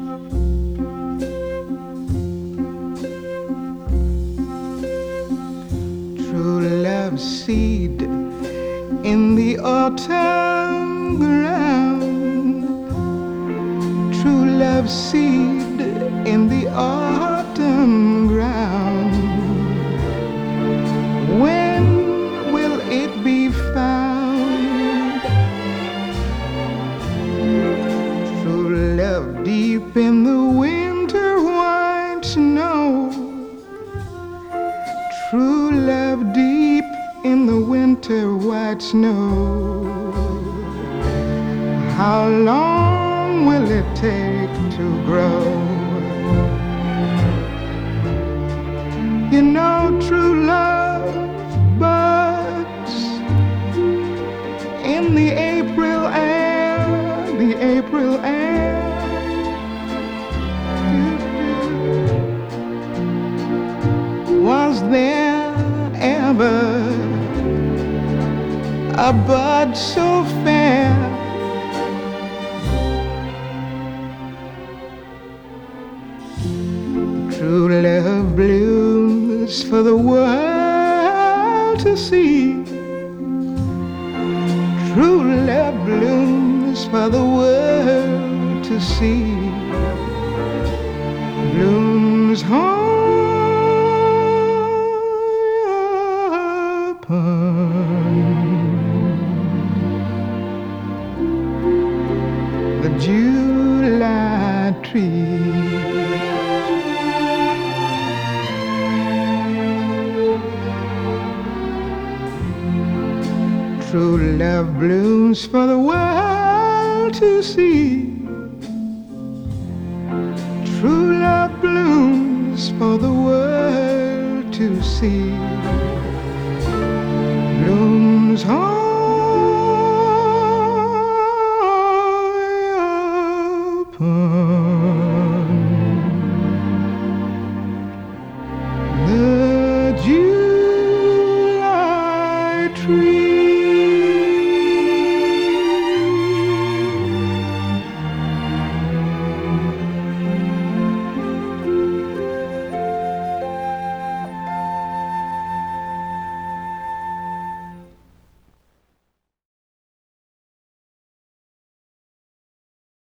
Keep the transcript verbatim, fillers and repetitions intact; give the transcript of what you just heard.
True love seed in the autumn ground. True love seed in the autumn ground. When will it be found? True love deep in the winter white snow. True love deep in the winter white snow. How long will it take to grow? You know true love buds in the April air, the April air. Was there ever a bud so fair? True love blooms for the world to see. True love blooms for the world to see. Blooms high upon the July tree. True love blooms for the world to see.